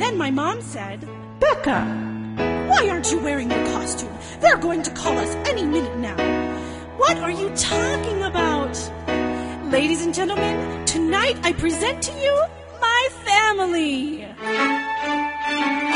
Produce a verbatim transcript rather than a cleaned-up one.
Then my mom said, "Becca, why aren't you wearing your costume? They're going to call us any minute now." "What are you talking about?" "Ladies and gentlemen, tonight I present to you my family."